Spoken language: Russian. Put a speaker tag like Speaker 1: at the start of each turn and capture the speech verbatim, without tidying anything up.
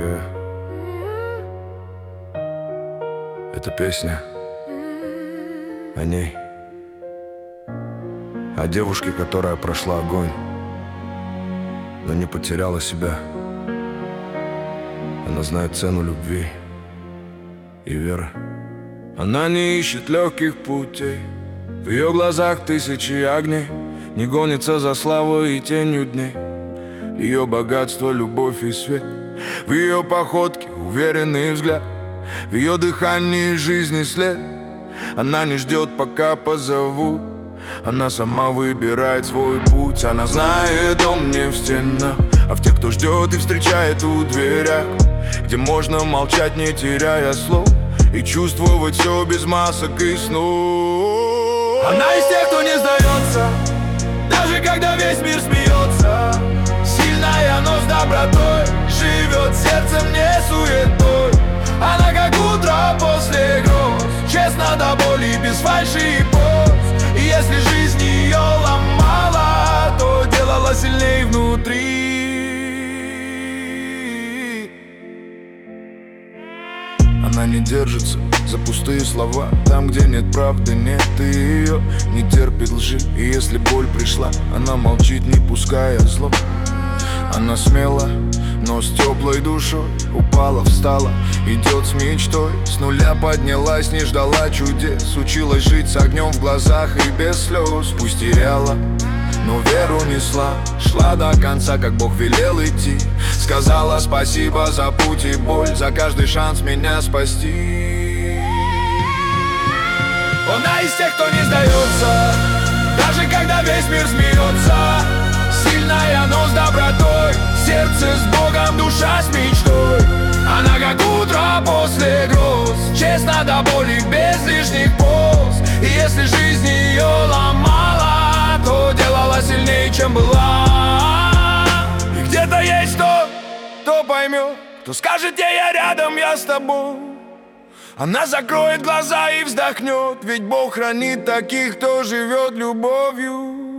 Speaker 1: Yeah. Эта песня о ней, о девушке, которая прошла огонь, но не потеряла себя. Она знает цену любви и веры. Она не ищет легких путей, в ее глазах тысячи огней, не гонится за славой и тенью дней. Ее богатство, любовь и свет, в ее походке уверенный взгляд, в ее дыхании жизни след. Она не ждет, пока позовут, она сама выбирает свой путь. Она знает дом не в стенах, а в тех, кто ждет и встречает у дверях, где можно молчать, не теряя слов, и чувствовать все без масок и снов. Она из тех, кто не сдается, даже когда весь мир смеется. Сильная, но с добротой, живет сердцем, не суетой. Она как утро после гроз, честно до боли, без фальши и поз. И если жизнь ее ломала, то делала сильней внутри. Она не держится за пустые слова, там, где нет правды, нет, и ее не терпит лжи. И если боль пришла, она молчит, не пуская зло. Она смела, но с теплой душой упала, встала, идет с мечтой. С нуля поднялась, не ждала чудес, училась жить с огнем в глазах и без слез. Пусть теряла, но веру несла, шла до конца, как Бог велел идти. Сказала спасибо за путь и боль, за каждый шанс меня спасти. Она из тех, кто не сдается, даже когда весь мир смеется. Сильная, но с добротой, сердце с Богом, душа с мечтой. Она как утро после гроз, честно до боли, без лишних поз. И если жизнь ее ломала, то делала сильнее, чем была. И где-то есть тот, кто поймет, кто скажет ей: я рядом, я с тобой. Она закроет глаза и вздохнет, ведь Бог хранит таких, кто живет любовью.